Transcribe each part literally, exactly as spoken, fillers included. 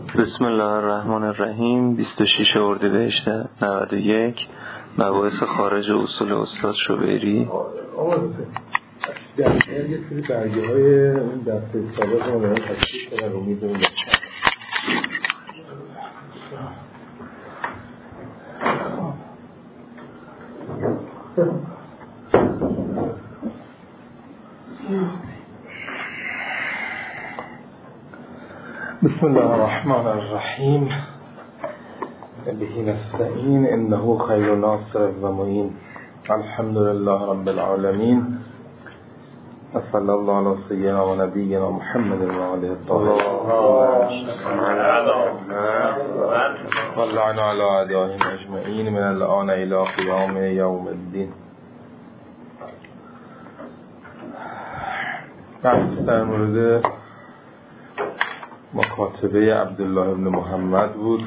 بسم الله الرحمن الرحیم. بیست و شش اردیبهشت نود و یک. مباحث خارج اصول استاد شوبیری. در یه سری برگه های اون دسته سابق ما دارن تشکیل کنن رو میدونم. بسم الله الرحمن الرحیم. به نستعین انه خیر ناصر و معین. الحمد لله رب العالمین. صلی الله علی سیدنا و نبینا محمد و آله الطاهرین و لعن علی اعدائهم اجمعین من الآن الی قیام یوم الدین. بحث در مورد مکاتبه عبدالله ابن محمد بود.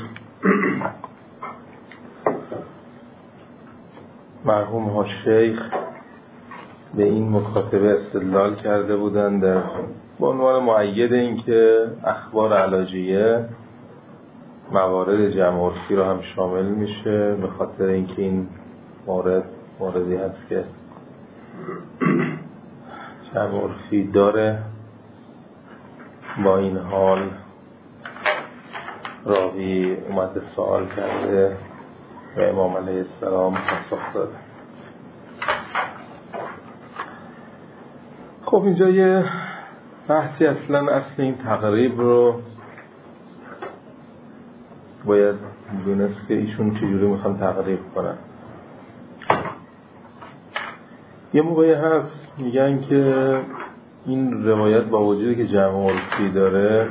مرحوم ها شیخ به این مکاتبه استدلال کرده بودند در به عنوان مؤید این که اخبار علاجیه موارد جمع عرفی رو هم شامل میشه، به خاطر اینکه این مورد موردی هست که جمع عرفی داره. با این حال راوی اومده سوال کرده و امام علیه السلام پاسخ داده. خب اینجا یه بحثی اصلا اصل این تقریب رو باید دونست که ایشون چجوری میخوان تقریب کنن. یه موقعی هست میگن که این روایت با وجودی که جمع عرفی داره،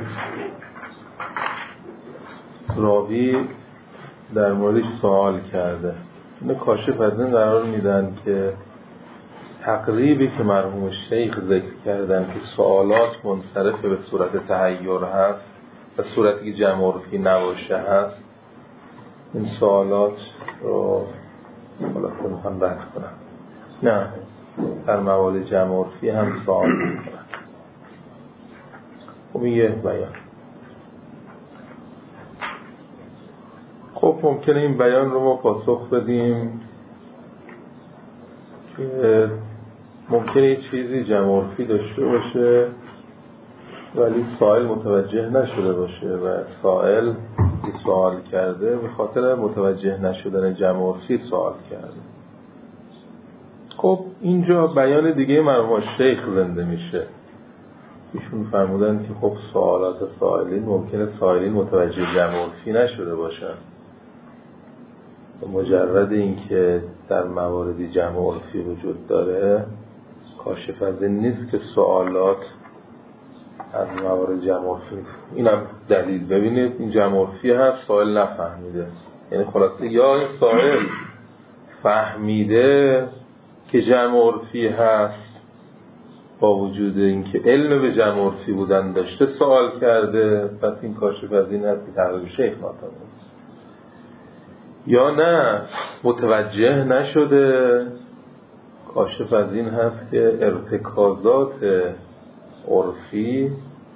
راوی در موردش سوال کرده. اینو کاشف از این قرار میدن که تقریبی که مرحوم شیخ ذکر کردن که سوالات منصرف به صورت تحیر هست و صورتی که جمع عرفی نباشه هست، این سوالات رو خلاصه میخوان رد کنن. نه، در موارد جمع عرفی هم سوال میکنن. خب یه بیان. خب ممکنه این بیان رو ما پاسخ بدیم که ممکنه یه چیزی جمع عرفی داشته باشه ولی سائل متوجه نشده باشه و سائل که سوال کرده به خاطر متوجه نشدن جمع عرفی سوال کرده. خب اینجا بیان دیگه مرحوم شیخ زنده میشه. ایشون فرمودن که خب سوالات سائلین ممکنه سائلین متوجه جمع عرفی نشده باشن. مجرد این که در مواردی جمع عرفی وجود داره کاشف از این نیست که سوالات از موارد جمع عرفی. اینم دلیل. ببینید این جمع عرفی هست، سائل نفهمیده. یعنی خلاصه یا این سائل فهمیده که جمع عرفی هست با وجود اینکه علم به جمع عرفی بودن داشته سوال کرده، پس این کاشف از این هست که تقریب شیخ ناتمام، یا نه متوجه نشده. کاشف از این هست که ارتکازات عرفی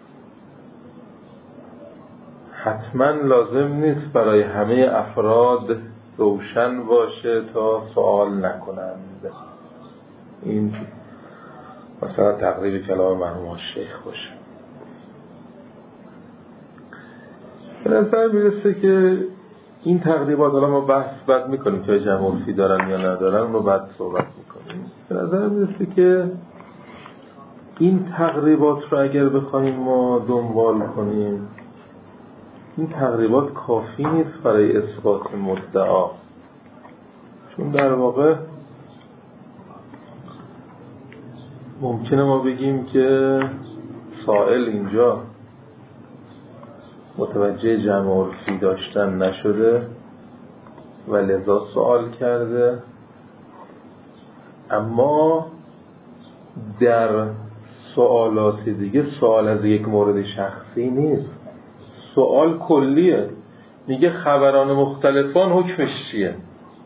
حتما لازم نیست برای همه افراد روشن باشه تا سوال نکنند. این مثلا تقریب کلام مرحوم شیخ باشه. به نظر میرسه که این تقریبات، حالا ما بحث بعد میکنیم که جمع عرفی دارن یا ندارن، رو بعد صحبت میکنیم. به نظر میرسه که این تقریبات رو اگر بخوایم ما دنبال کنیم، این تقریبات کافی نیست برای اثبات مدعا. چون در واقع ممکنه ما بگیم که سائل اینجا متوجه جمع عرفی داشتن نشده و لذا سوال کرده، اما در سوالات دیگه سوال از یک مورد شخصی نیست، سوال کلیه. میگه خبران مختلفان حکمش چیه؟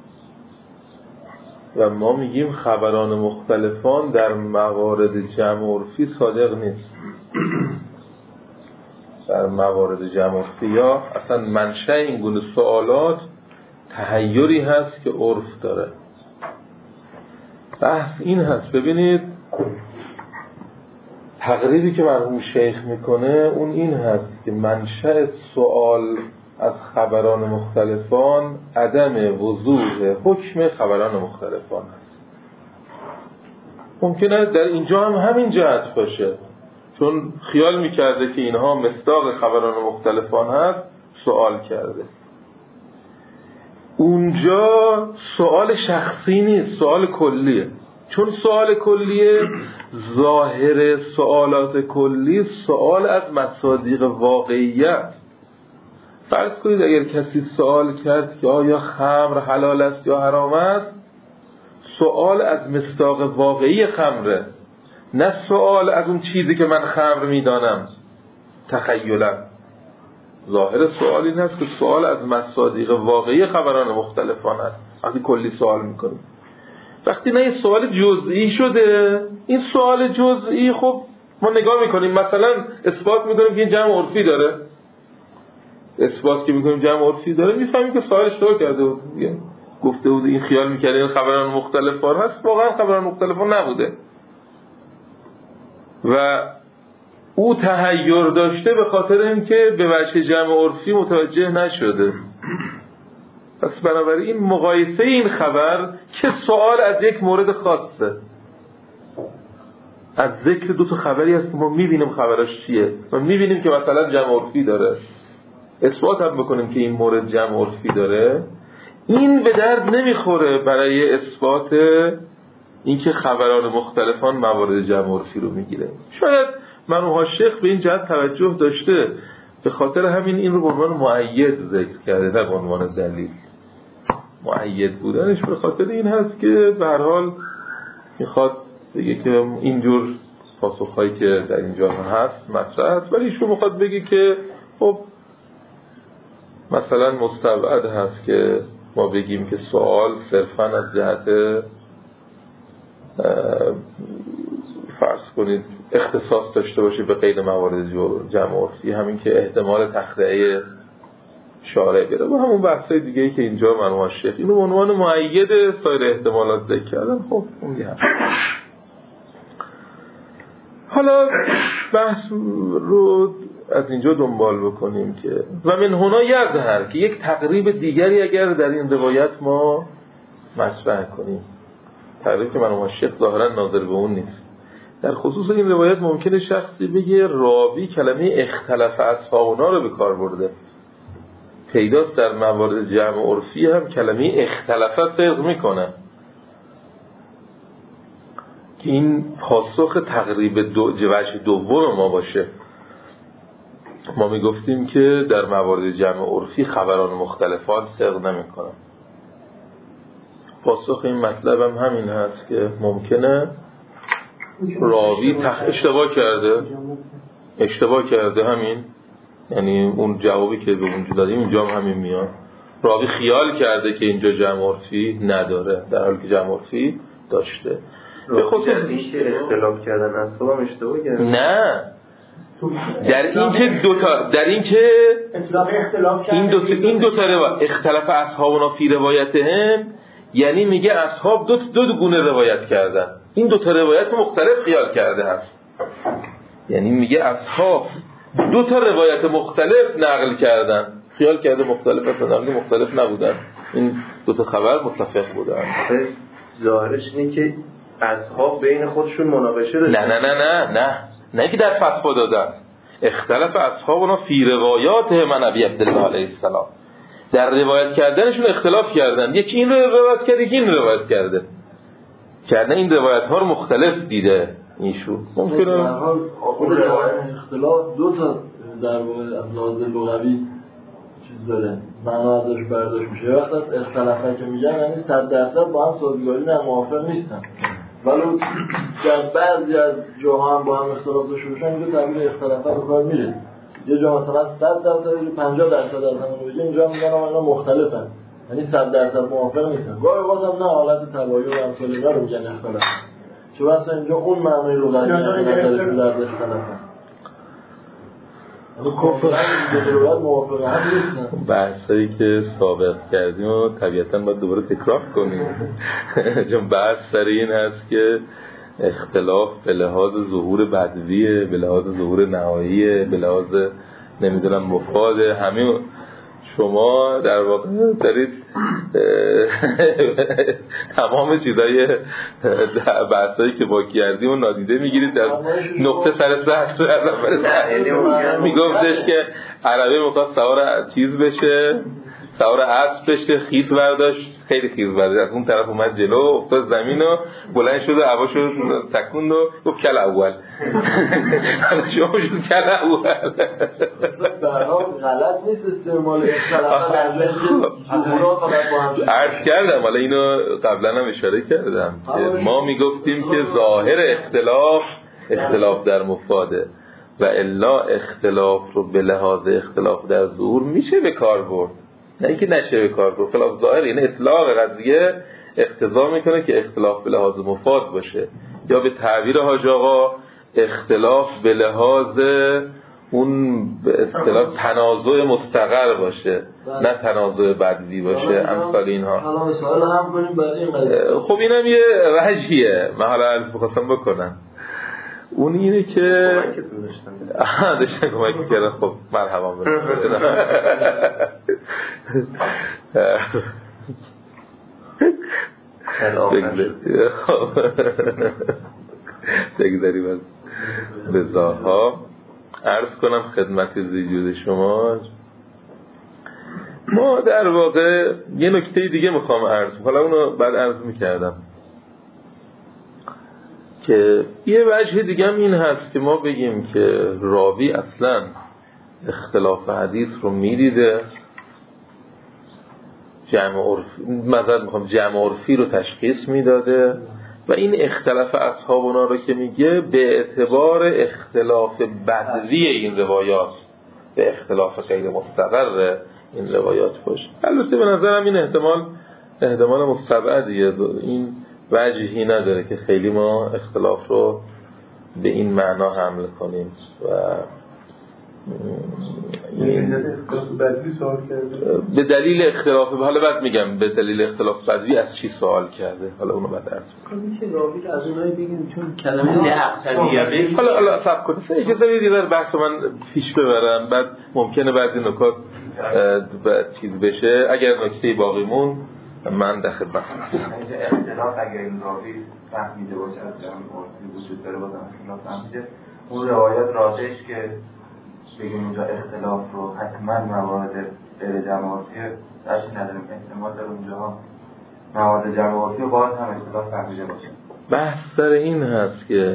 و ما میگیم خبران مختلفان در موارد جمع عرفی صادق نیست. در موارد جمع عرفی یا اصلا منشأ این گونه سوالات تحیری هست که عرف داره. بحث این هست، ببینید تقریبی که مرحوم شیخ میکنه اون این هست که منشأ سوال از خبران مختلفان عدم وضوح حکم خبران مختلفان هست. ممکنه در اینجا هم همین جهت باشه، چون خیال میکرده که اینها مصداق خبران مختلفان هست سوال کرده. اونجا سوال شخصی نیست، سوال کلیه. چون سوال کلیه، ظاهر سوالات کلی سوال از مصادیق واقعیت. فرض کنید اگر کسی سوال کرد که آیا خمر حلال است یا حرام است، سوال از مصداق واقعی خمره، نه سوال از اون چیزی که من خمر میدانم تخیلا. ظاهر سوال این هست که سوال از مصادیق واقعی خبران مختلفان است. وقتی کلی سوال میکنیم، وقتی نه یه سوال جزئی شده، این سوال جزئی خب ما نگاه میکنیم، مثلا اثبات میکنیم که این جمع عرفی داره، اثبات که میکنیم جمع عرفی داره، میفهمیم که سوال اشتباه کرده بود، گفته بود این خیال میکرده این خبران مختلفان هست، واقعا خبران مختلفان نبوده و او تحیر داشته به خاطر اینکه به وجه جمع عرفی متوجه نشده. پس بنابراین مقایسه این خبر که سوال از یک مورد خاصه، از ذکر دو تا خبری هست که ما میبینیم خبرش چیه، ما میبینیم که مثلا جمع عرفی داره، اثبات هم بکنیم که این مورد جمع عرفی داره، این به درد نمیخوره برای اثبات اینکه خبران مختلفان موارد جمع عرفی رو میگیره. شاید مرحوم شیخ به این جهت توجه داشته، به خاطر همین این رو به عنوان مؤید ذکر کرده نه به عنوان دلیل. مؤید بودنش به خاطر این هست که به هر حال میخواد بگه که اینجور پاسخهایی که در اینجا هست مطرح هست، ولی ایشون میخواد بگه که خب مثلا مستبعد هست که ما بگیم که سوال صرفاً از جهت فرض کنید اختصاص داشته باشه به غیر موارد جمع عرفی، همین که احتمال تخطئه شارع بره و همون بحثای دیگه ای که اینجا مرحوم شیخ اینو به عنوان مؤید سایر احتمالات ذکر کردن. خب اون دیگه حالا بحث رو از اینجا دنبال بکنیم که و من هنا یظهر که یک تقریب دیگری اگر در این روایت ما مطرح کنیم، تقریب که مرحوم شیخ ظاهرا ناظر به اون نیست، در خصوص این روایت ممکنه شخصی بگه راوی کلمه اختلف اصحابنا رو به کار برده. پیداست در موارد جمع عرفی هم کلمه اختلفه صدق میکنه که این پاسخ تقریب دو جوش دوم ما باشه. ما میگفتیم که در موارد جمع عرفی خبران مختلفان صدق نمیکنن. پاسخ این مطلب هم همین هست که ممکنه راوی تخ... اشتباه کرده اشتباه کرده همین، یعنی اون جوابی که به اونجا دادیم اینجا هم همین میاد، راوی خیال کرده که اینجا جمع عرفی نداره در حالی که جمع عرفی داشته. به خصوص اینکه اختلاف کردن اصلا هم اشتباه کرده، نه در این که دو تا در این که این دو تا این دو تا روایت اختلاف اصحابنا فی روایتهم، یعنی میگه اصحاب دو دو گونه روایت کردن، این دو تا روایت مختلف خیال کرده هست، یعنی میگه اصحاب دو تا روایت مختلف نقل کردن، خیال کرده مختلف هستن، مختلف نبودن، این دو تا خبر متفق بودن. ظاهرش اینه که اصحاب بین خودشون مناقشه داشتن. نه نه نه نه نه نه که در فتوا دادن اختلاف اصحابنا فی روایات من ابی عبدالله علیه السلام، در روایت کردنشون اختلاف کردن، یکی این رو روایت کرده یکی این رو روایت کرده کرده این روایت ها رو مختلف دیده ایشون. ممکنه خود اختلاف دو تا در واقع از لحاظ لغوی چیز داره، معنا ازش برداشت میشه. وقتی از اختلافا که میگن یعنی صد درصد با هم سازگاری نه، موافق نیستن، ولی در بعضی از جاها هم با هم اختلاف داشته باشن اینجا تعبیر اختلافا به کار میره. یه جا مثلا صد درصد پنجاه درصد از همون بگه، اینجا میگن اینا مختلفن، یعنی صد درصد موافق نیستن. گاهی بازم نه حالت تباین و امثال اینا رو میگن اختلاف، چون اصلا اینجا اون معنی لغوی نداره در اختلاف. بحثایی که سابق کردیم و طبیعتاً باید دوباره تکرار کنیم چون بحث سر این هست که اختلاف به لحاظ ظهور بدویه، به لحاظ ظهور نهاییه، به لحاظ نمیدونم مفاده. همه شما در واقع دارید تمام چیزای بحثایی که با کردیم و نادیده میگیرید. در نقطه سر سر میگفتش که عربی میخواد سوار چیز بشه، سوار اسب بشه، خیز برداشت، خیلی خیز برداشت، از اون طرف اومد جلو، افتاد زمین و بلند شد و هواشو تکوند و گفت کل اول. شما شد کل اول. برها غلط نیست استعمال اختلافات در ظهورات با هم. عرض کردم حالا اینو قبلا هم اشاره کردم که ما میگفتیم که ظاهر اختلاف اختلاف در مفاده و الا اختلاف رو به لحاظ اختلاف در ظهور میشه به کار برد، نه اینکه نشه به کار برد. خلاف ظاهر یعنی اطلاق قضیه اقتضا میکنه که اختلاف به لحاظ مفاد باشه، یا به تعبیر حاج آقا اختلاف به لحاظ اون به اصطلاح تنازع مستقر باشه، نه تنازع بدوی باشه، امثال اینها. حالا مثال هم کنیم برای این قضیه. خب اینم یه وجهیه من حالا عرض بخواستم بکنم. اون اینه که آها داشتن کمک میکردن. خب مرحبا بریم بگذاریم از بزاها. عرض کنم خدمت وجود شما، ما در واقع یه نکته دیگه میخوام عرض کنم، حالا اونو بعد عرض میکردم که یه وجه دیگه هم این هست که ما بگیم که راوی اصلا اختلاف حدیث رو میدیده، جمع عرفی مثلا میخوام جمع عرفی رو تشخیص میداده و این اختلاف اصحابنا رو که میگه به اعتبار اختلاف بدوی این روایات به اختلاف غیر مستقر این روایات باشه. البته به نظرم این احتمال احتمال مستبعدیه، این وجهی نداره که خیلی ما اختلاف رو به این معنا حمل کنیم. و این به دلیل اختلاف، حالا بعد میگم به دلیل اختلاف بدوی از چی سوال کرده، حالا اونو بعد عرض میکنم. میشه راوی از اونایی بگیم چون کلمه لعقتبیه حالا حالا صبر کنید اجازه بدید در بحث من پیش ببرم، بعد ممکنه بعضی نکات چیز بشه. اگر نکته باقی مون من در خدمت هستم. اختلاف اگر این راوی فهمیده باشه از جمع عرفی وجود داره بازم اختلاف فهمیده، اون روایات راجعش که بگیم اینجا اختلاف رو حتما موارد غیر جمع عرفی درش نداریم، احتمال داره اونجا موارد جمع عرفی و باز هم اختلاف فهمیده باشه. بحث سر این هست که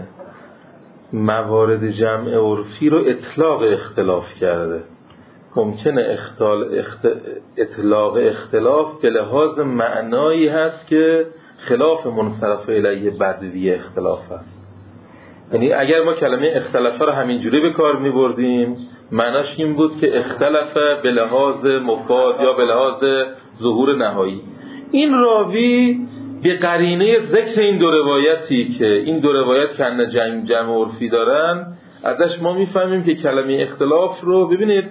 موارد جمع عرفی رو اطلاق اختلاف کرده. ممکنه اختال اخت... اطلاق اختلاف به لحاظ معنایی هست که خلاف منصرف الیه بدوی اختلاف هست. یعنی اگر ما کلمه اختلافه رو همینجوری به کار می بردیم معناش این بود که اختلافه به لحاظ مفاد یا به لحاظ ظهور نهایی. این راوی به قرینه ذکر این دو روایتی که این دو روایت کنه جمع جمع عرفی دارن ازش ما میفهمیم که کلمه اختلاف رو ببینید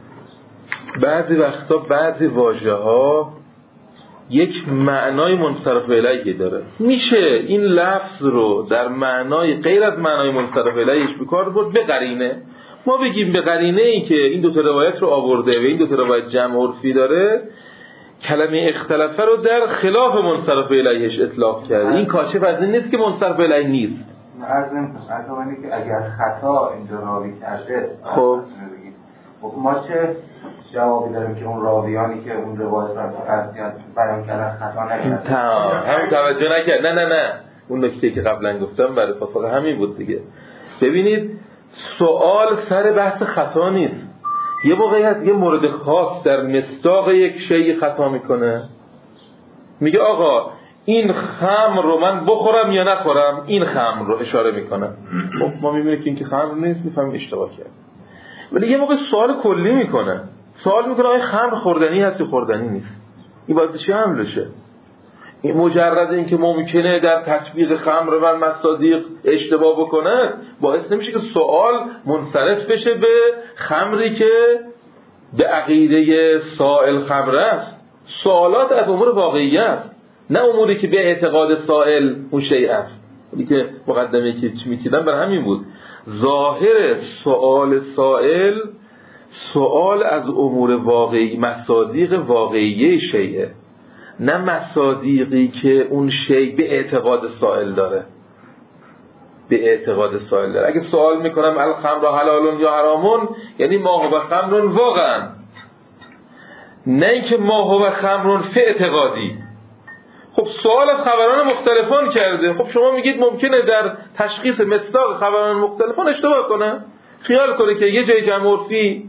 بعضی وقتا بعضی واژه ها یک معنای منصرف الیه داره، میشه این لفظ رو در معنای غیر از معنای منصرف الیهش به کار برد به قرینه. ما بگیم به قرینه ای که این دو تا روایت رو آورده و این دو تا روایت جمع عرفی داره کلمه اختلافه رو در خلاف منصرف الیهش اطلاق کرده. این کاشف از این نیست که منصرف الیه نیست. عرض نمی‌کنم که اگر خطا اینجا راوی کرده خب ما چه جوابی داریم که اون راویانی که اون روایت رو قطعیت بیان کردن خطا نکردن؟ هم توجه نکرد. نه نه نه اون نکته که قبلا گفتم برای پاسخ همین بود دیگه. ببینید سوال سر بحث خطا نیست. یه موقعی هست یه مورد خاص در مصداق یک شیء خطا میکنه، میگه آقا این خمر رو من بخورم یا نخورم، این خمر رو اشاره میکنه. خب ما میبینیم که این که خمر نیست، میفهمیم اشتباه کرد. ولی یه موقع سوال کلی میکنه، سوال میکنه آیا خمر خوردنی هست یا خوردنی نیست، این باید چی حملشه. این مجرد این که ممکنه در تطبیق خمر و مصادیق اشتباه بکنه باعث نمیشه که سوال منصرف بشه به خمری که به عقیده سائل خمر است. سوالات از امور واقعی است، نه اموری که به اعتقاد سائل اون شیء است. اینی که مقدمه که می‌کردم بر همین بود. ظاهر سوال سائل سوال از امور واقعی، مصادیق واقعی شیء، نه مصادیقی که اون شیء به اعتقاد سائل داره. به اعتقاد سائل داره. اگه سوال میکنم الخمر حلال یا حرامون، یعنی ما هو خمر واقعا، نه اینکه ما هو خمر فی اعتقادی. خب سوال از خبران مختلفان کرده. خب شما میگید ممکنه در تشخیص مصداق خبران مختلفان اشتباه کنه، خیال کنه که یه جای جمع عرفی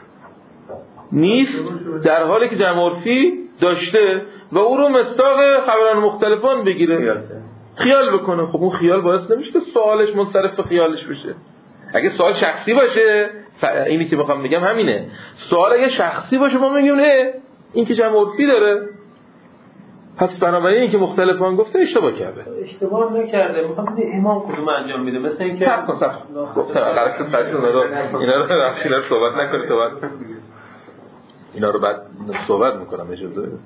نیست در حالی که جمع عرفی داشته و او رو مصداق خبران مختلفان بگیره، خیال بکنه. خب اون خیال باعث نمیشه که سوالش منصرف به خیالش بشه. اگه سوال شخصی باشه، اینی که میخوام بگم همینه، سوال اگه شخصی باشه ما میگیم نه این که جمع عرفی داره، پس بنابراین این که مختلفان گفته اشتباه کرده. اشتباه نکرده، میخوام ببینم امام کدوم انجام میده. مثلا اینکه صبر کن صبر گفتم قرار شد فرض اینا رو اینا رو اینا رو صحبت نکنید، صحبت اینا رو بعد صحبت میکنم اجازه بده.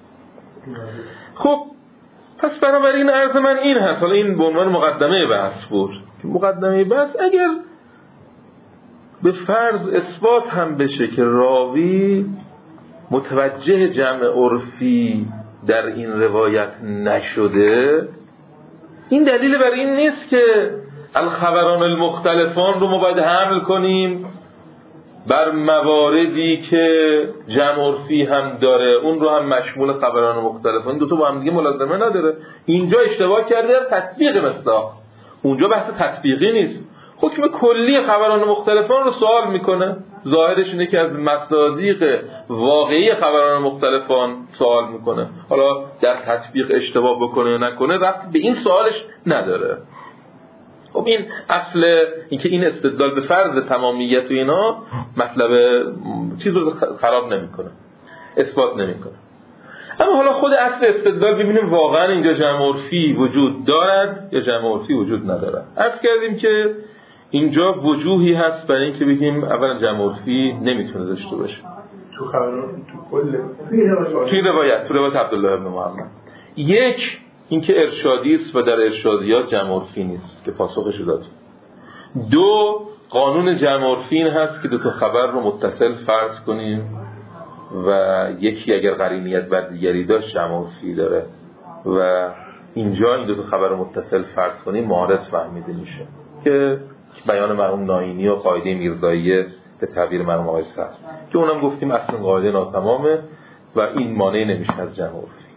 خب پس بنابراین عرض من این هست. حالا این به عنوان مقدمه بحث بود. مقدمه بحث اگر به فرض اثبات هم بشه که راوی متوجه جمع عرفی در این روایت نشده، این دلیل بر این نیست که الخبران المختلفان رو ما باید حمل کنیم بر مواردی که جمع عرفی هم داره اون رو هم مشمول خبران مختلفان. این دو تا با هم دیگه ملازمه نداره. اینجا اشتباه کرده در تطبیق مصداق، اونجا بحث تطبیقی نیست. حکم کلی خبران مختلفان رو سوال میکنه، ظاهرش اینه که از مصادیق واقعی خبران مختلفان سوال میکنه. حالا در تطبیق اشتباه بکنه یا نکنه ربطی به این سوالش نداره. خب این اصل اینکه این استدلال به فرض تمامیت و اینا مطلب چیز رو خراب نمیکنه، اثبات نمیکنه. اما حالا خود اصل استدلال ببینیم واقعا اینجا جمع عرفی وجود دارد یا جمع عرفی وجود ندارد. عرض کردیم که اینجا وجوهی هست برای اینکه بگیم اولا جمع عرفی نمیتونه داشته باشه. تو خبران تو کل توی روایت تو روایت عبدالله ابن محمد، یک اینکه ارشادی است و در ارشادیات جمع عرفی نیست که پاسخش داد. دو قانون جمع عرفی این هست که دو تا خبر رو متصل فرض کنیم و یکی اگر قرینیت بر دیگری داشت جمع عرفی داره و اینجا این دو تا خبر رو متصل فرض کنیم معارض فهمیده میشه که بیان مرحوم ناینی و قاعده میرزاییه به تعبیر مرحوم آقای صدر که اونم گفتیم اصلا قاعده ناتمامه و این مانع نمیشه از جمع عرفی.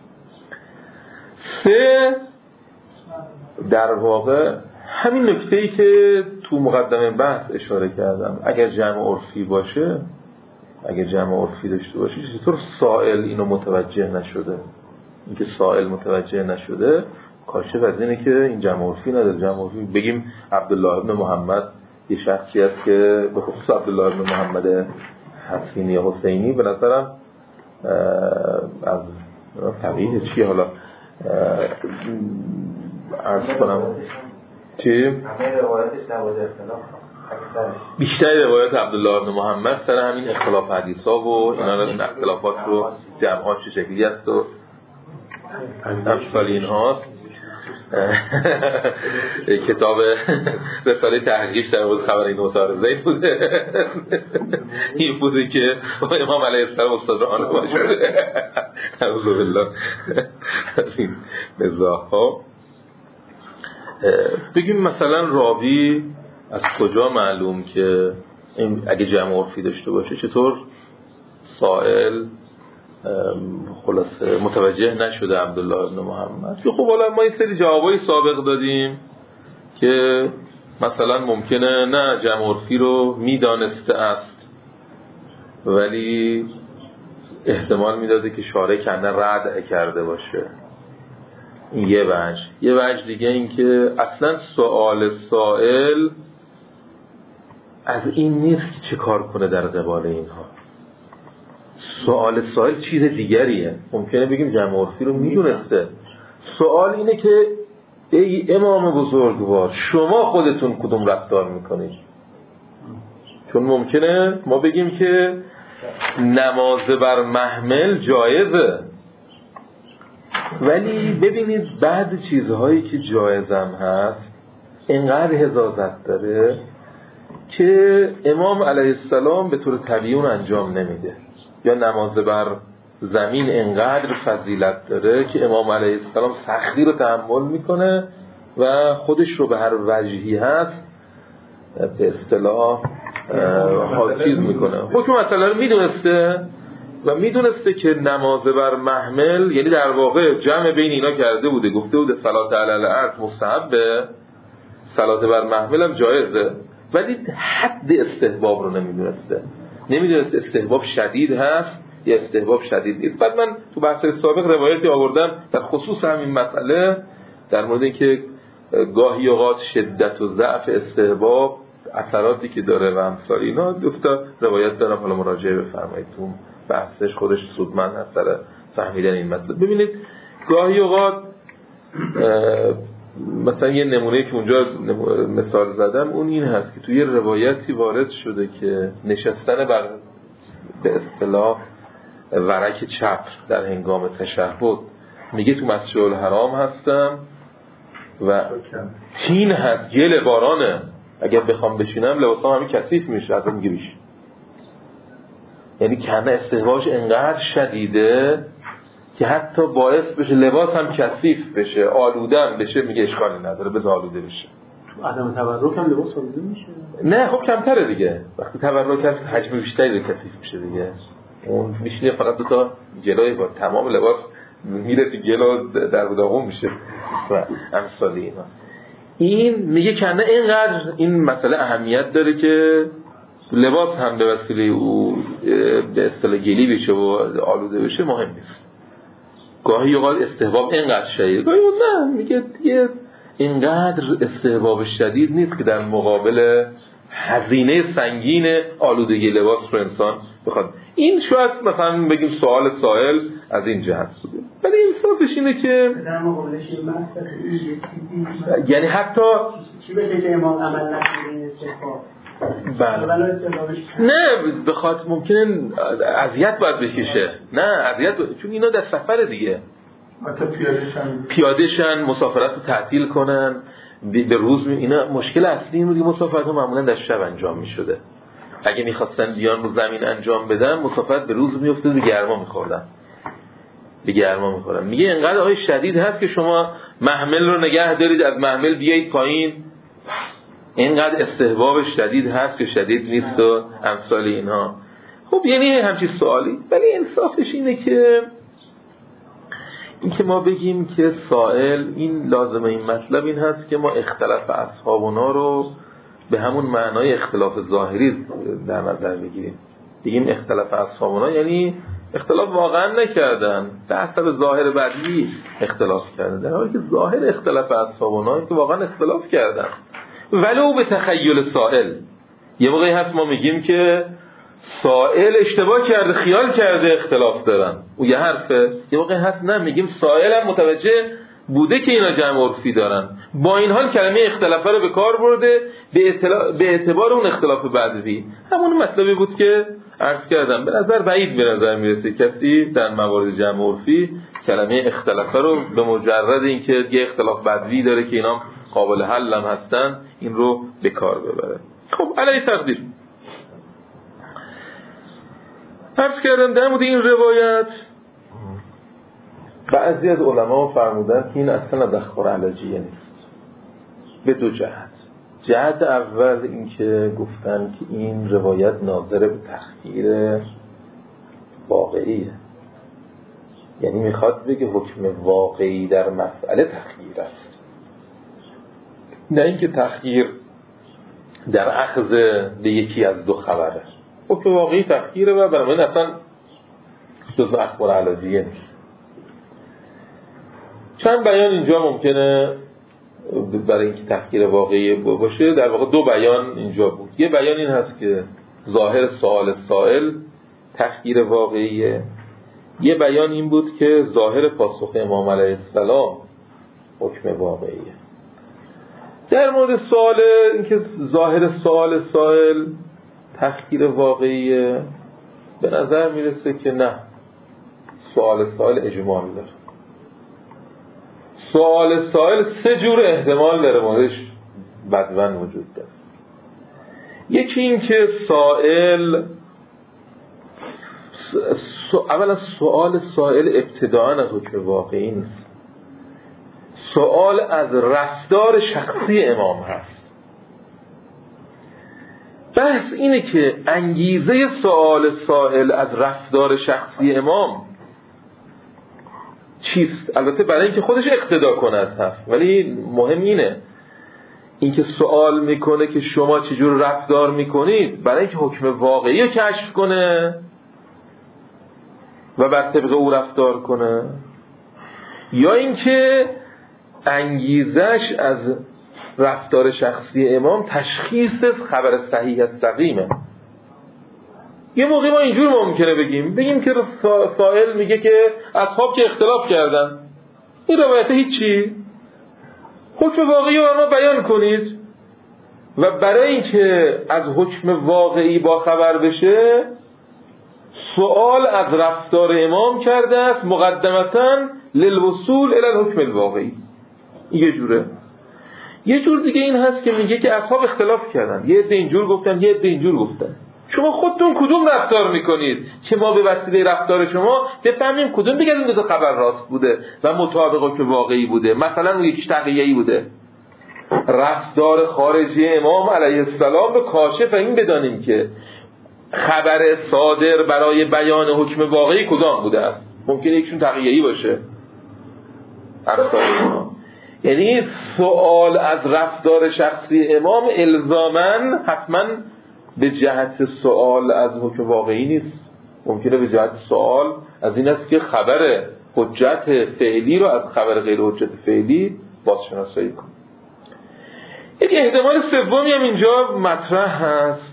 سه در واقع همین نکته‌ای که تو مقدمه بحث اشاره کردم، اگر جمع عرفی باشه، اگر جمع عرفی داشته باشه چطور سائل اینو متوجه نشده؟ اینکه سائل متوجه نشده کاشف از اینه که این جمع عرفی نداره. جمع عرفی بگیم عبدالله ابن محمد یه شخصی است که به خصوص عبدالله ابن محمد حسینی یا حسینی به نظرم از طبیعه چی حالا عرض کنم چی؟ بیشتر روایت عبدالله ابن محمد سر همین اختلاف حدیث ها و اینا رو، این اختلافات رو جمعات چه شکلی است و امثال این هاست. کتاب رساله تحقیقش در مورد خبر این متعارضه بوده، این بوده که امام علیه السلام استاد آن باشه. اعوذ بالله این مزاح ها. بگیم مثلا راوی از کجا معلوم که اگه جمع عرفی داشته باشه چطور سائل خلاصه متوجه نشده عبدالله ابن محمد؟ که خب حالا ما این سری جوابای سابق دادیم که مثلا ممکنه نه جمع عرفی رو میدانسته است ولی احتمال میداده که شارع کنه رد کرده باشه. این یه وجه. یه وجه دیگه این که اصلا سوال سائل از این نیست که چه کار کنه در قبال اینها. سوال سائل چیز دیگریه. ممکنه بگیم جمع عرفی رو میدونسته سوال اینه که ای امام بزرگوار شما خودتون کدوم رفتار میکنید؟ چون ممکنه ما بگیم که نماز بر محمل جایزه، ولی ببینید بعد چیزهایی که جایزم هست اینقدر حضاظت داره که امام علیه السلام به طور طبیعی اون انجام نمیده. یا نماز بر زمین اینقدر فضیلت داره که امام علیه السلام سختی رو تحمل میکنه و خودش رو به هر وجهی هست به اصطلاح چیز میکنه. حکم مسئله رو میدونسته و میدونسته که نماز بر محمل یعنی در واقع جمع بین اینا کرده بوده، گفته بوده صلات علی الارض مستحبه، صلات بر محمل هم جایزه، ولی حد استحباب رو نمیدونسته. نمیدونسته استحباب شدید هست یا استحباب شدید نیست. بعد من تو بحث سابق روایتی آوردم در خصوص همین مسئله در مورد اینکه گاهی اوقات شدت و ضعف استحباب اثراتی که داره و امثال اینا. دوستا روایت دارم، حالا مراجعه بفرمایید، تو بحثش خودش سودمند هست در فهمیدن این مسئله. ببینید گاهی اوقات مثلا یه نمونه که اونجا مثال زدم اون این هست که توی یه روایتی وارد شده که نشستن بر به اصطلاح ورک چپ در هنگام تشهد، میگه تو مسجد الحرام هستم و تین هست، گل بارانه، اگر بخوام بشینم لباسام همین کثیف میشه، حتی میگه بیش. یعنی کنه استحبابش انقدر شدیده که حتی باعث بشه لباس هم کثیف بشه، آلوده هم بشه. میگه اشکالی نداره بذار آلوده بشه. عدم تبرک هم لباس آلوده میشه؟ نه خب کمتره دیگه، وقتی تبرک هست حجم بیشتری کثیف میشه دیگه. اون میشینه فقط دو تا جلوی با تمام لباس میره تو گلو در داغون میشه و امثال اینا. این میگه کنه اینقدر این مسئله اهمیت داره که لباس هم به وسیله او به اصطلاح گلی بشه و آلوده بشه مهم نیست. گاهی اوقات استحباب اینقدر شدید، گاهی نه، میگه دیگه اینقدر استحباب شدید نیست که در مقابل هزینه سنگین آلودگی لباس رو انسان بخواد. این شاید مثلا بگیم سوال سائل از این جهت بوده، ولی انصافش اینه که در مقابلش این مسئله یعنی حتی چی بشه که امام عمل نکنه این استحباب. بله. نه بخاطر ممکنه اذیت باید بکشه، نه اذیت ب... چون اینا در سفر دیگه، حتی پیادهشن پیادهشن مسافرت رو تعطیل کنن به روز می... اینا مشکل اصلی این رو مسافرت رو معمولا در شب انجام می شده. اگه میخواستن بیان رو زمین انجام بدن مسافرت به روز می افتاد، به گرما میخوردن به گرما میخوردن. میگه اینقدر آهای شدید هست که شما محمل رو نگه دارید از محمل بیایید پایین، اینقدر استحباب شدید هست که شدید نیست و امثال اینها. خب یعنی همچین سوالی، ولی انصافش اینه که این که ما بگیم که سائل این لازمه این مطلب این هست که ما اختلاف اصحابنا رو به همون معنای اختلاف ظاهری در نظر بگیریم. بگیم اختلاف اصحابنا یعنی اختلاف واقعا نکردن، به اثر ظاهر بدوی اختلاف کردن، در حالی که ظاهر اختلاف اصحابنا که واقعا اختلاف کردن ولو به تخیل سائل. یه موقعی هست ما میگیم که سائل اشتباه کرده، خیال کرده اختلاف دارن، او یه حرفه. یه موقعی هست نه میگیم سائل هم متوجه بوده که اینا جمع عرفی دارن، با این حال کلمه اختلافه رو به کار برده به, اطلاع... به اعتبار اون اختلاف بدوی. همون مطلبی بود که عرض کردم. به نظر بعید به نظر میرسه کسی در موارد جمع عرفی کلمه اختلافه رو به مجرد اینکه یه اختلاف بدوی داره که اینا قابل حل هم هستن این رو به کار ببره. خب علی تقدیر عرض کردم در مورد این روایت بعضی از علما فرمودن که این اصلا تدخر علاجیه نیست، به دو جهت. جهت اول این که گفتن که این روایت ناظر به تخییر واقعیه، یعنی میخواد بگه حکم واقعی در مسئله تخییر است، نه اینکه تخییر در اخذ به یکی از دو خبره. حکم واقعی تخییره و برای اصلا جزء اخبار علاجیه نیست. چند بیان اینجا ممکنه برای اینکه تخییر واقعی باشه، در واقع دو بیان اینجا بود. یه بیان این هست که ظاهر سوال سائل تخییر واقعیه، یه بیان این بود که ظاهر پاسخ امام علیه السلام حکم واقعیه. در مورد سوال اینکه ظاهر سوال سائل تحقیر واقعیه، به نظر میرسه که نه، سوال سائل اجمال داره. سوال سائل سه جور احتمال داره موردش بدون وجود داره. یکی این که سائل اولا سوال سائل ابتداءً از حکم واقعی نیست، سوال از رفتار شخصی امام هست. بحث اینه که انگیزه سوال سائل از رفتار شخصی امام چیست؟ البته برای اینکه خودش اقتدا کند هست، ولی مهم اینه اینکه سوال میکنه که شما چجور رفتار میکنید برای اینکه حکم واقعی رو کشف کنه و بر طبق او رفتار کنه، یا اینکه انگیزش از رفتار شخصی امام تشخیص خبر صحیح از سقیمه. یه موقع ما اینجور ممکنه بگیم بگیم که سائل میگه که اصحاب که اختلاف کردن، این روایت هیچی، حکم واقعی رو ما بیان کنید. و برای اینکه از حکم واقعی با خبر بشه سوال از رفتار امام کرده است مقدمتاً للوصول الی الحکم الواقعی. یه جوره. یه جور دیگه این هست که میگه که اصحاب اختلاف کردن، یه عده اینجور گفتن یه عده اینجور گفتن، شما خودتون کدوم رفتار میکنید که ما به وسیله رفتار شما بفهمیم کدوم دیگه این دو خبر راست بوده و مطابق که واقعی بوده. مثلا اون یکیش تقیه‌ای بوده. رفتار خارجی امام علیه السلام به کاشف این بدانیم که خبر صادر برای بیان حکم واقعی کدام بوده است. ممکنه یکشون تقیه‌ای باشه، امثال اینا. یعنی سوال از رفتار شخصی امام الزاماً حتماً به جهت سوال از حکم واقعی نیست، ممکنه به جهت سوال از این است که خبر حجت فعلی رو از خبر غیر حجت فعلی بازشناسایی کن. یک احتمال سومی هم اینجا مطرح هست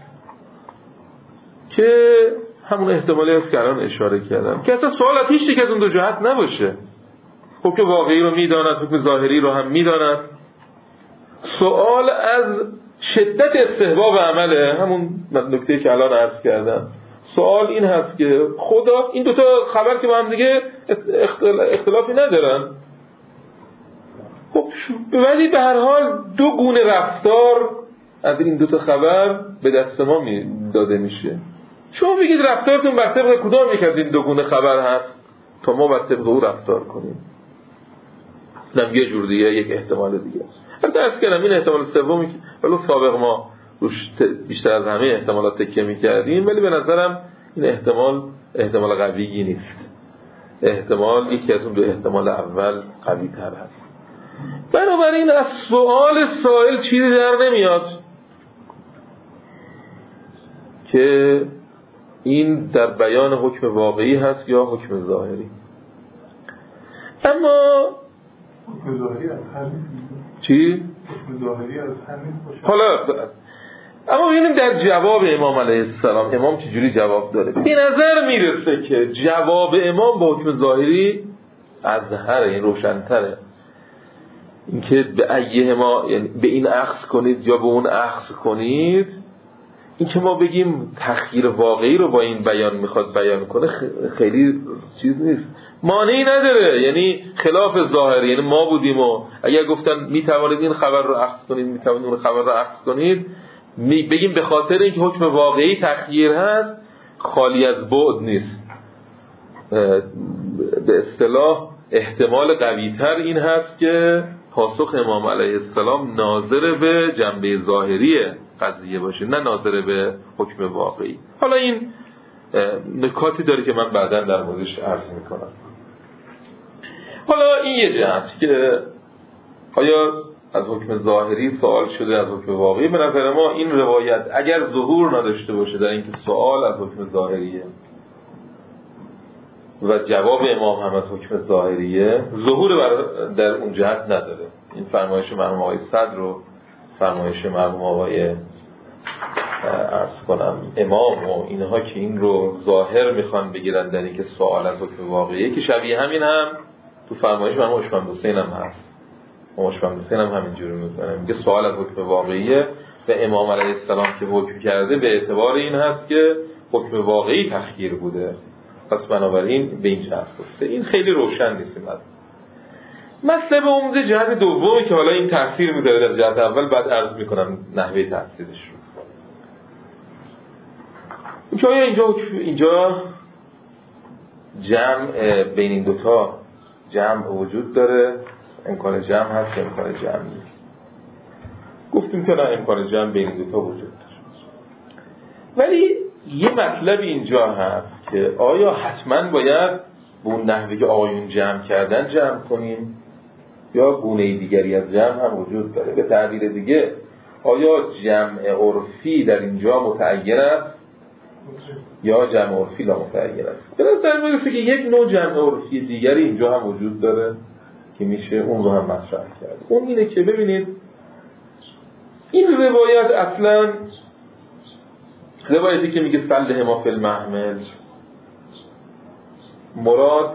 که همون احتمالی است که الان اشاره کردم که اصلا سوال از هیچ یک از اون دو جهت نباشه، حکم واقعی رو میداند، حکم ظاهری رو هم میداند. سوال از شدت استحباب عمله، همون نکته که الان عرض کردم. سوال این هست که خدا این دوتا خبر که با هم دیگه اختلافی ندارن، خب ولی به هر حال دو گونه رفتار از این دوتا خبر به دست ما داده میشه. شما بگید رفتارتون بر طبق کدام یک از این دو گونه خبر هست تا ما بر طبق او رفتار کنیم. نم یه جور دیگه، یک احتمال دیگه. البته از کنم این احتمال سومی که ولو سابق ما روش بیشتر از همه احتمالات تکیه می‌کردیم، ولی به نظرم این احتمال احتمال قویی نیست. احتمال یکی از اون دو احتمال اول قوی تر هست. بنابراین از سوال سائل چیزی در نمیاد که این در بیان حکم واقعی هست یا حکم ظاهری. اما حکم ظاهری از همین چی؟ حکم ظاهری از همین حالا اما ببینیم در جواب امام علیه السلام امام چجوری جواب داره. به نظر میرسه که جواب امام با حکم ظاهری اظهره، این روشن‌تره. اینکه به ایه ما، یعنی به این اخذ کنید یا به اون اخذ کنید، این که ما بگیم تخییر واقعی رو با این بیان میخواد بیان کنه خیلی چیز نیست، مانعی نداره. یعنی خلاف ظاهری، یعنی ما بودیم و اگر گفتن میتوانید این خبر رو اخذ کنید میتوانید اون خبر رو اخذ کنید، می بگیم به خاطر اینکه حکم واقعی تخییر هست خالی از بعد نیست. به اصطلاح احتمال قوی‌تر این هست که پاسخ امام علیه السلام ناظر به جنبه ظاهری قضیه باشه، نه ناظر به حکم واقعی. حالا این نکاتی داره که من بعداً در موردش عرض میکنم. حالا این یه جهت که آیا از حکم ظاهری سوال شده از حکم واقعی. به نظر ما این روایت اگر ظهور نداشته باشه در اینکه سوال از حکم ظاهریه و جواب امام هم از حکم ظاهریه، ظهور در اون جهت نداره. این فرمایش مرحوم آقای صدر رو فرمایش مرحوم آقای عرض کنم امام و اینها که این رو ظاهر میخوان بگیرن در اینکه سوال از حکم واقعیه، که شبیه همین هم تو فرمایش مرحوم اشمند حسین هم هست مشفم حسین هم همینجوری میکنه، میگه سوال از حکم واقعیه و امام علیه السلام که حکم کرده به اعتبار این هست که حکم واقعی تخییر بوده، پس بنابراین به این جهت گفته. این خیلی روشن نیست. مطلب عمده جهت دومی که حالا این تفسیر میذاره در جهت اول، بعد عرض میکنم نحوه تفسیرش رو. که آیا اینجا اینجا جمع بین این دوتا جمع وجود داره؟ امکان جمع هست یا امکان جمع نیست؟ گفتیم که نه، امکان جمع بین این دوتا وجود داره. ولی یه مطلب اینجا هست که آیا حتما باید به اون نحوه که آیون جمع کردن جمع کنیم یا گونه دیگری از جمع هم وجود داره؟ به تعبیر دیگه آیا جمع عرفی در اینجا متعین است یا جمع عرفی لا متعین است؟ به نظر میاد که یک نوع جمع عرفی دیگری اینجا هم وجود داره که میشه اون رو هم مطرح کرد. اون اینه که ببینید این روایت اصلا روایتی که میگه صلح ما فی المحمل، مراد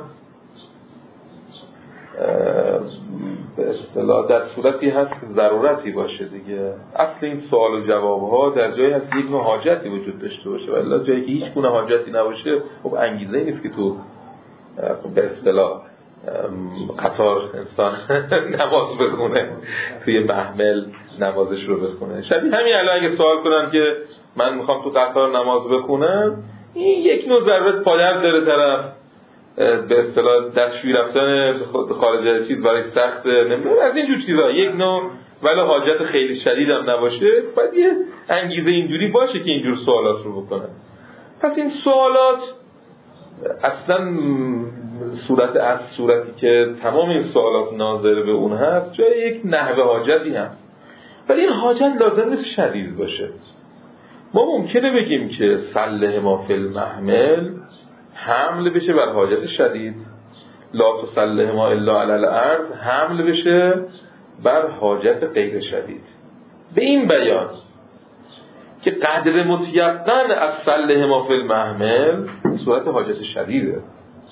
به اصطلاح در صورتی هست که ضرورتی باشه دیگه. اصل این سوال و جواب ها در جایی هست که یک نوع حاجتی وجود داشته باشه، ولی جایی که هیچ گونه حاجتی نباشه خب انگیزه نیست که تو به اصطلاح قطار انسان نماز بخونه، توی محمل نمازش رو بخونه. شبیه همین الان اگه سوال کنن که من میخوام تو قطار نماز بخونم، این یک نوع ضرورت پایه‌ای داره طرف به اصطلاح دستشویی رفتن خارج از چیز برای سخت نمیدونم از این جور چیزا، یک نوع ولی حاجت خیلی شدید هم نباشه، باید یه انگیزه اینجوری باشه که اینجور سوالات رو بکنن. پس این سوالات اصلا صورت از صورتی که تمام این سوالات ناظر به اون هست جای یک نحوه حاجتی هست، ولی این حاجت لازم نیست شدید باشه. ما ممکنه بگیم که صلح ما فی المحمل حمل بشه بر حاجت شدید، لا تصلح ما الا علی الارض حمل بشه بر حاجت غیر شدید. به این بیان که قدر متیقن از صلح ما فی المحمل صورت حاجت شدیده،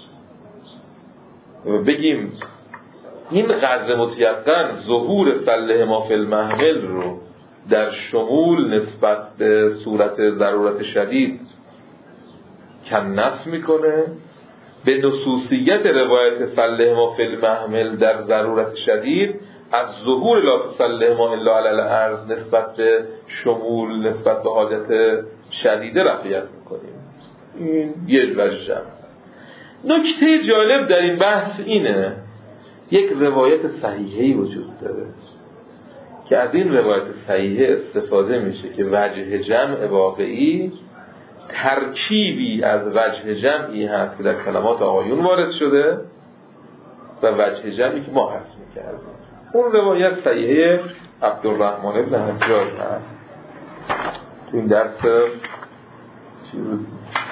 بگیم این قدر متیقن ظهور صلح ما فی المحمل رو در شمول نسبت به صورت ضرورت شدید کنس میکنه، به نصوصیت روایت صلح ما فی المحمل در ضرورت شدید از ظهور لا تصلح ما الا علی الارض نسبت به شمول نسبت به حاجت شدیده رفعیت میکنیم. این یه وجه. نکته جالب در این بحث اینه یک روایت صحیحی وجود داره که از این روایت صحیحه استفاده میشه که وجه جمع واقعی ترکیبی از وجه جمعی هست که در کلمات آیون وارد شده و وجه جمعی که ما حذف میکردیم. اون روایت صحیحه عبدالرحمن ابن حجاج هست. تو این درس چی بود؟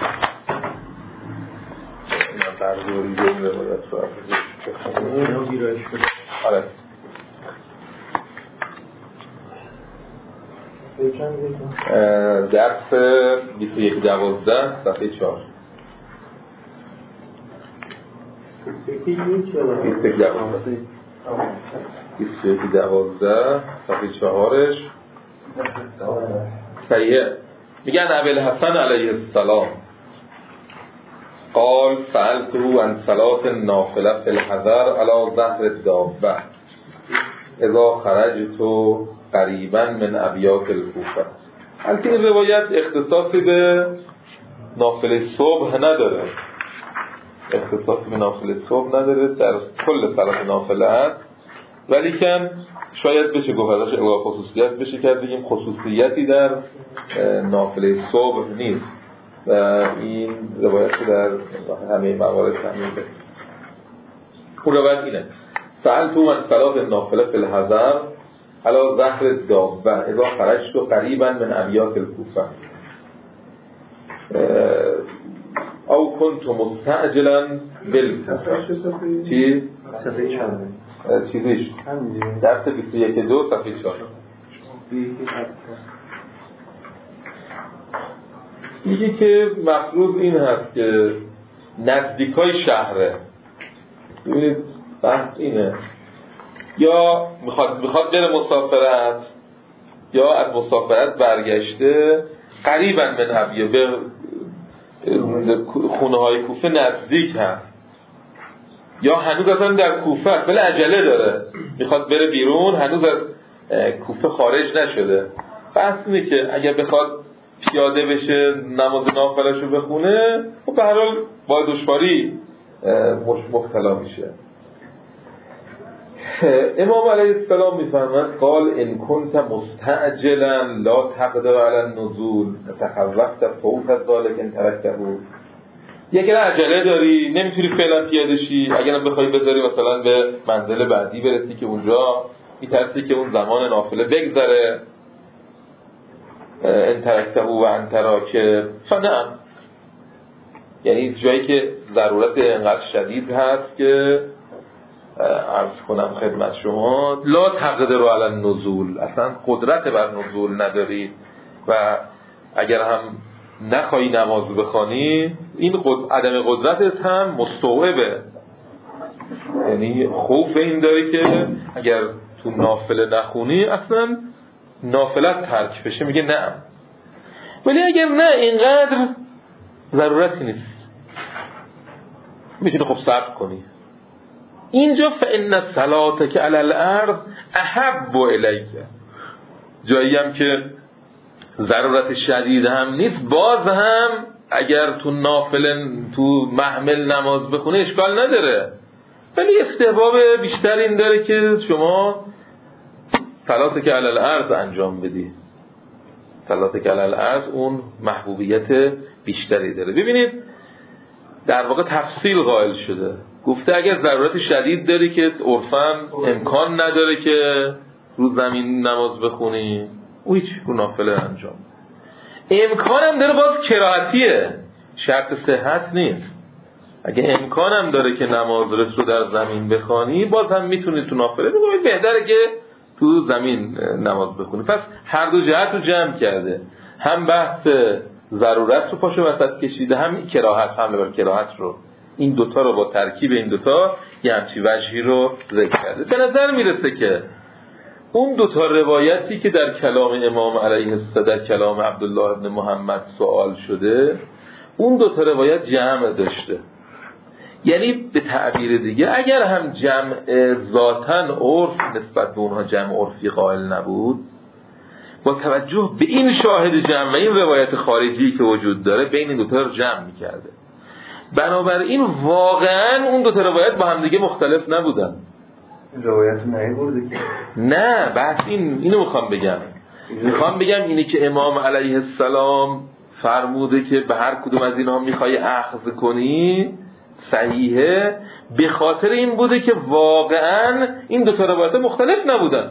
من برزوری این روایت رو بخونیم. آره درس بیست و یک دوازده صفحه چهار بیست و یک دوازده بیست و یک دوازده صفحه چهارش صحیحه. میگن ابوالحسن علیه السلام قال سألته عن صلاة النافله فی الحضر علی ظهر الدابه اذا خرجت قریبا من ابیات الکوفه. البته این روایت اختصاصی به نافله صبح نداره، اختصاصی به نافله صبح نداره، در کل صلات نافله هست، ولی کن شاید بشه گفت ازش اضافه خصوصیت بشه کرد، بگیم خصوصیتی در نافله صبح نیست و این روایت در همه موارد همین بشه. اون روایت اینه سألتو من صلاة النافله فی الحضر علی ظهر الدابه اذا خرجت قریبا من ابیات الکوفه او كنت مستعجلا بالکوفه. چی؟ چیزیش درس بیست و یک دو صفحه چهار میگه که مفروض این هست که نزدیکای شهره. ببینید بحث اینه یا میخواد میخواد بره مسافرت یا از مسافرت برگشته، قریبا من ابیه، به خونه های کوفه نزدیک هست، یا هنوز اصلا در کوفه است ولی عجله داره میخواد بره بیرون، هنوز از کوفه خارج نشده. بحث اینه که اگر بخواد پیاده بشه نماز نافلش رو بخونه، خب به هر حال با دشواری مبتلا میشه. امام علیه السلام میفرماید قال ان كنت مستعجلا لا تقدر على النزول تخوفت فوق ذلك ان تركته. اگر عجله داری نمیتونی فعلا پیاده شی، اگرم بخوای بذاری مثلا به منزل بعدی برسی که اونجا میترسی که اون زمان نافله بگذره، ان ترکته و ان تراکه فنعم، یعنی جایی که ضرورت انقدر شدید هست که عرض کنم خدمت شما لا تقدر علی النزول، اصلا قدرت بر نزول نداری و اگر هم نخوایی نماز بخوانی این قد... عدم قدرتت هم مستوعبه، یعنی خوف این داری که اگر تو نافله نخونی اصلا نافلت ترک بشه، میگه نه. ولی اگر نه اینقدر ضرورتی نیست، میتونی خب صبر کنی. اینجا فإن الصلاة علی الارض احب الیک، جایی هم که ضرورت شدید هم نیست، باز هم اگر تو نافله تو محمل نماز بخونه اشکال نداره، ولی استحباب بیشتر این داره که شما صلاة که علی الارض انجام بدی. صلاة که علی الارض اون محبوبیت بیشتری داره. ببینید در واقع تفصیل قائل شده، گفته اگر ضرورت شدید داری که عرفاً امکان نداره که رو زمین نماز بخونی، او هیچ رو نافله انجام. امکانم داره باز کراهتیه، شرط صحت نیست. اگه امکانم داره که نماز رو در زمین بخونی، باز هم میتونی تو نافله بخونی، بهتره که تو زمین نماز بخونی. پس هر دو جهت رو جمع کرده، هم بحث ضرورت رو پاشو وسط کشیده، هم کراهت، هم بر کراهت رو، این دوتا رو با ترکیب این دوتا یه همچی وجهی رو ذکر کرده. به نظر میرسه که اون دوتا روایتی که در کلام امام علیه السلام، در کلام عبدالله ابن محمد سوال شده، اون دوتا روایت جمع داشته. یعنی به تعبیر دیگه اگر هم جمع ذاتن عرف نسبت به اونها جمع عرفی قائل نبود، با توجه به این شاهد جمع و این روایت خارجی که وجود داره بین این دوتا رو جمع میکرده. بنابراین واقعا اون دوتا روایت با هم دیگه مختلف نبودن. روایت نیورده که نه، بحث این اینو میخوام بگم میخوام بگم اینی که امام علیه السلام فرموده که به هر کدوم از اینها میخوای اخذ کنی صحیحه، به خاطر این بوده که واقعا این دو تا روایت مختلف نبودن.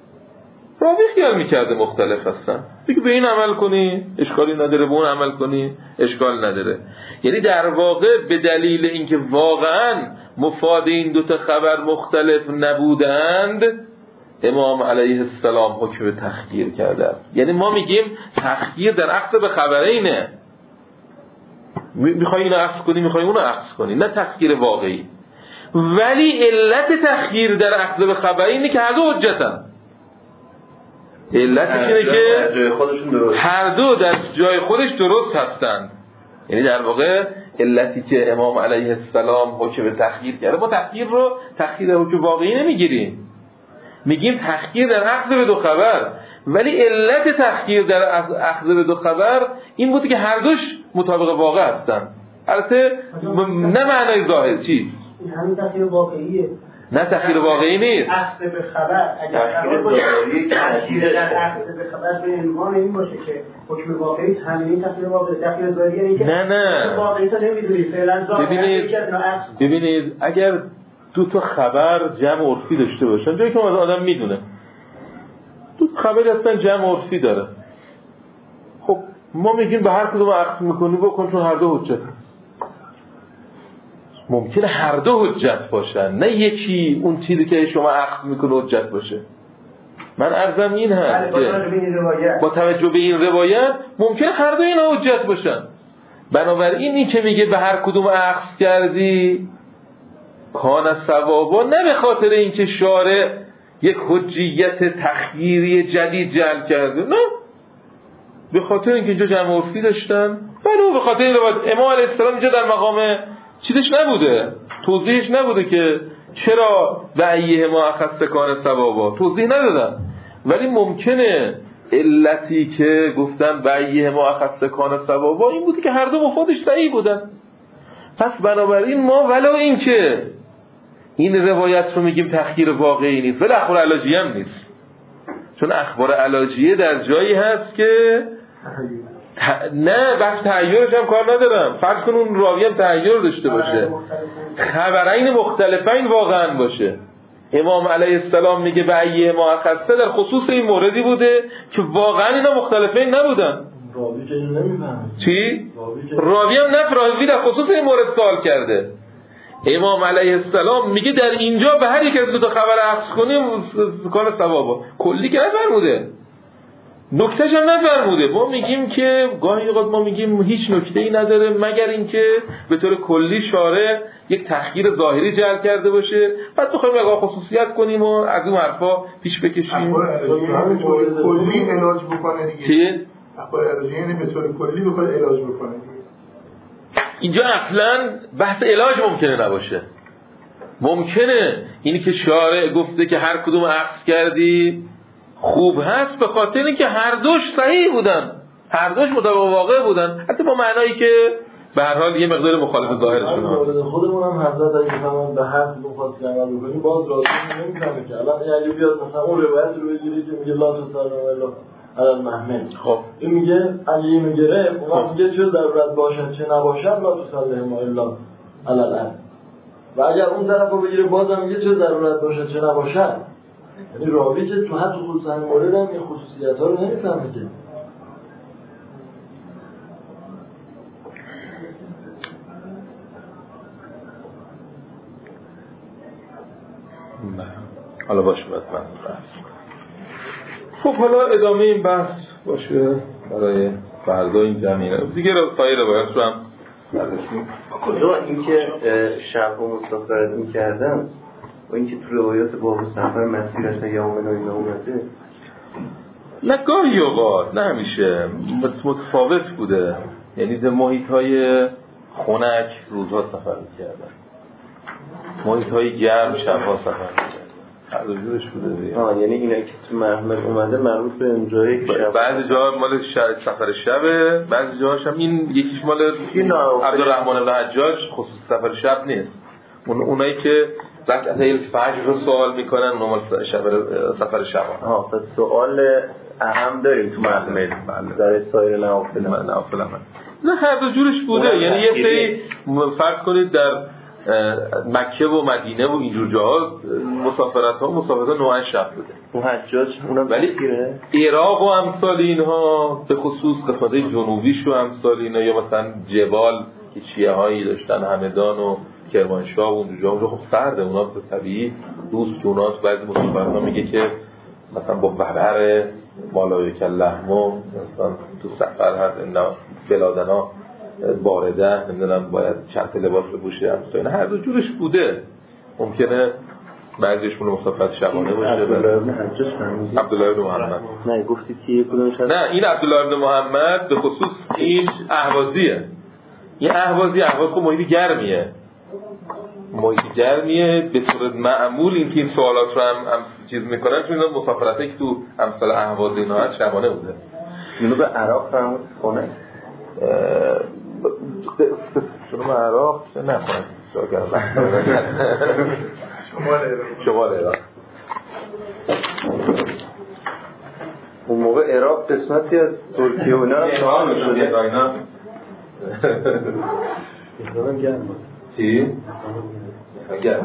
راوی خیال میکرده مختلف هستن، بگه به این عمل کنی اشکالی نداره، به اون عمل کنی اشکال نداره. یعنی در واقع به دلیل اینکه واقعا مفاد این دو تا خبر مختلف نبودند، امام علیه السلام حکم تخییر کرده است. یعنی ما میگیم تخییر در اخذ به خبرینه، میخوای اینو اخذ کنی میخوای اونو اخذ کنی، نه تخییر واقعی. ولی علت تخییر در اخذ به خبرینه که هر دو حجتن. علتش اینه که هر دو در جای خودش درست هستند. یعنی در واقع علتی که امام علیه السلام حکم تخییر کرده، ما تخییر رو تخییر حکم واقعی نمیگیریم، میگیم تخییر در اخذ به دو خبر. ولی علت تخییر در اخذ به دو خبر این بوده که هر دوش مطابق واقع هستن. البته نه معنای ظاهر چی؟ این همین تخییر واقعیه. نه تخییر واقعی نیست. اخذ به خبر اگر خبر باشه تخییر در اخذ به خبر به عنوان این باشه که حکم واقعی همین تخییر واقعی، تخییر ظاهری اینه که نه نه واقعی تا نمیدونی فعلا ظاهر. ببینید ببینید اگر دو تا خبر جمع عرفی داشته باشن، جایی که آدم میدونه دو خبری هستن جمع عرفی داره، خب ما میگیم به هر کدوم اخذ میکنی بکن چون هر دو حجت. ممکنه هر دو حجت باشن، نه یکی اون چیزی که شما اخذ میکنه حجت باشه. من عرضم این هست که با توجه به این روایت ممکنه هر دو اینا حجت باشن. بنابراین این که میگه به هر کدوم اخذ کردی کان ثوابا، نه به خاطر اینکه شارع یک حجیت تخییری جدید جلب کرده، نه، به خاطر اینکه اینجا جمع عرفی داشتن. بله به خاطر این روایت امام علیه السلام اینجا در مقام چیزش نبوده، توضیحش نبوده که چرا وعیه ما اخذ کان ثوابا، توضیح ندادن. ولی ممکنه علتی که گفتن وعیه ما اخذ کان ثوابا این بوده که هر دو مفادش صحیح بودن. پس بنابراین ما ولو این که این روایت رو میگیم تخییر واقعی نیست ولی اخبار علاجیه هم نیست، چون اخبار علاجیه در جایی هست که ت... نه بحث تحییرش هم کار ندارم، فرض کن اون راوی هم تحییر داشته باشه، خبرین مختلفین واقعا باشه. امام علیه السلام میگه بعیه ما خسته در خصوص این موردی بوده که واقعا اینا مختلفین نبودن. راوی که اینو نمیفهمه. چی؟ راوی هم نه، راوی در خصوص این مورد سوال کرده. امام علیه السلام میگه در اینجا به هر یک از دو تا خبر عکس کنیم کار ثوابا، کلی که نفرموده، نکتهش هم نفرموده. ما میگیم که گاهی اوقات ما میگیم هیچ نکته‌ای نداره مگر اینکه به طور کلی شارع یک تخییر ظاهری جلب کرده باشه، بعد بخوایم نگاه خصوصیت کنیم و از اون حرفا پیش بکشیم. کلی علاج بکنه دیگه. چی؟ اخبار علاجی یعنی به طور کلی بخواد علاج بکنه دیگه. اینجا اصلا بحث علاج ممکنه نباشه. ممکنه اینی که شارع گفته که هر کدوم عکس کردی خوب هست به خاطر اینکه هر دوش صحیح بودن، هر دوش مطابق واقع بودن، حتی با معنایی که به هر حال یه مقدار مخالف ظاهرشون هست. خودمون هم حضرت اگه بفهمن به هر کدوم خاصی عمل بکنیم باز راضی نمی‌کنه که الان اگه بیاد مثلا اون روایت رو بگیری که میگه لا تصلوا الا علی المحمل، خب این میگه اگه اینو گرفت اون میگه چه ضرورت باشد چه نباشد لا تصلوا الا علی الارض، و اگر اون طرفو بگیره بازم میگه چه ضرورت باشد چه نباشد. یعنی راوی که تو حد خصوص همین مورد هم این خصوصیت‌ها رو نمی‌فهمه که. نه حالا باشه بعد من بحث. خب حالا ادامه این بحث باشه برای فردا این جمعیه دیگه رو پای روایت رو هم بررسیم. کجا اینکه شب و مسافرت می‌کردن و اینکه تو روایات باب سفر مسیرت یومن و اینا اومده، نه گاهی اوقات نه همیشه متفاوت بوده، یعنی در محیط‌های خنک روزها سفر می‌کردن، محیط‌های گرم شب‌ها سفر می‌کردن، هر دو جورش بوده دیگه. آه یعنی اینا که تو محمل اومده مربوط به اونجایی که شب، بعضی جاها مال سفر شبه، بعضی جاهاش هم این یکیش مال عبدالرحمن بن حجاج خصوص سفر شب نیست، اون اونایی که رکعت فجر رو سوال میکنن نماز سفر شب. ها پس سوال اهم داریم تو محمل در سایر نوافل نوافل هم نه هر دو جورش بوده، یعنی یه سری فرض کنید در مکه و مدینه و اینجور جاها مسافرت ها مسافرت ها نوعا شب بوده. اون حجاج اونم ولی عراق و امثال اینها به خصوص قسمت جنوبیش و امثال اینا یا مثلا جبال که چیه هایی داشتن همدان و کرمانشاه و اونجور جاها خب سرده، اونا به طبیعی دوست اوناست. بعضی مسافرت ها میگه که مثلا با ورر مالایک اللحمو مثلا تو سفر هست اینا بلادنا بارده نمیدونم باید چند لباس بپوشه همستا اینا هر دو جورش بوده. ممکنه بعضیش مونه مسافرت شبانه باشه. عبدالله ابن حجاج فهمیدی؟ عبدالله ابن محمد نه گفتید که یک کدومش هست؟ نه این عبدالله ابن محمد به خصوص این اهوازیه، این اهوازی اهواز که محیط گرمیه، محیط گرمیه به طور معمول این که این سوالات رو هم, هم چیز میکنن چون اینا مسافرتی که تو امثال اهواز اینا هست شبانه بوده. اینو به عراق فرمود کنه شما به عراق نه کنه شمال عراق اون موقع عراق قسمتی از ترکیه و اینا شمال میشده اینا اینا گرم بود. چی؟ گرم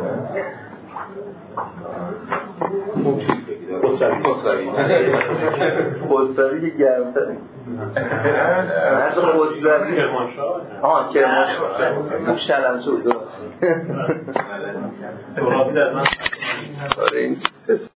خسروی خسروی خسروی که گرمتره مرد خسروی کرمانشاه آه کرمانشاه اون شلنجور درست ترابی در من